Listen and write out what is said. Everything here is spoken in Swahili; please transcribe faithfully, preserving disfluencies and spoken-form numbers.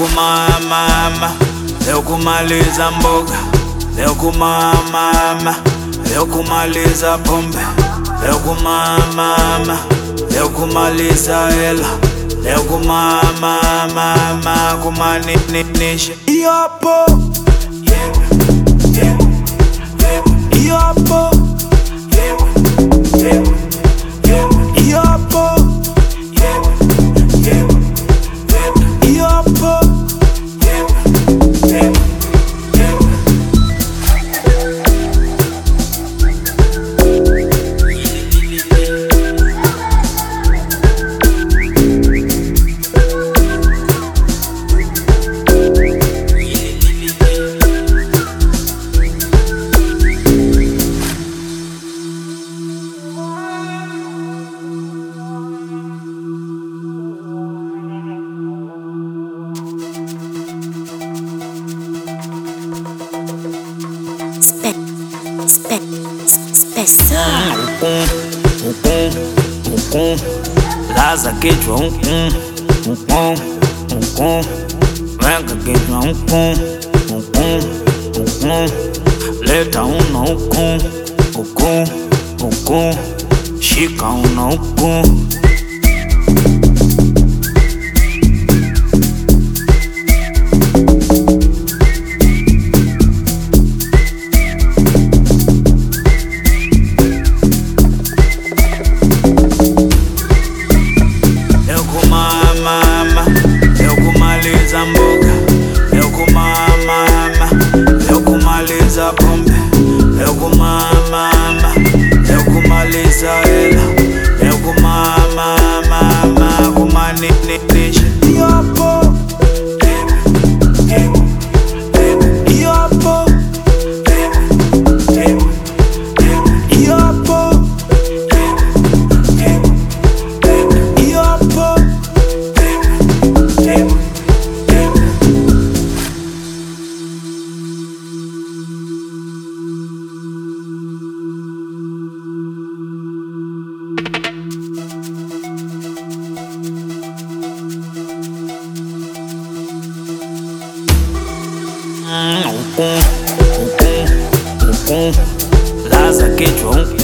kumama, leo kumaliza mboga, leo kumama, leo kumaliza pombe, leo kumama, leo kumaliza hela, leo kumama, mama kumaninisha. Iyopo, iyopo, iyopo, iyopo. Laza kichwa hukum, hukum, hukum. Weka kichwa hukum, hukum, hukum. Leta una hukum, hukum, hukum. Shika una hukum. Leo kumaliza mboga, leo kumama, leo kumaliza pombe, leo kumama, leo kumaliza hela, leo kumama, mama kumaninisha. Iyopo, iyopo, iyopo, iyopo. Laza kichwa hukum.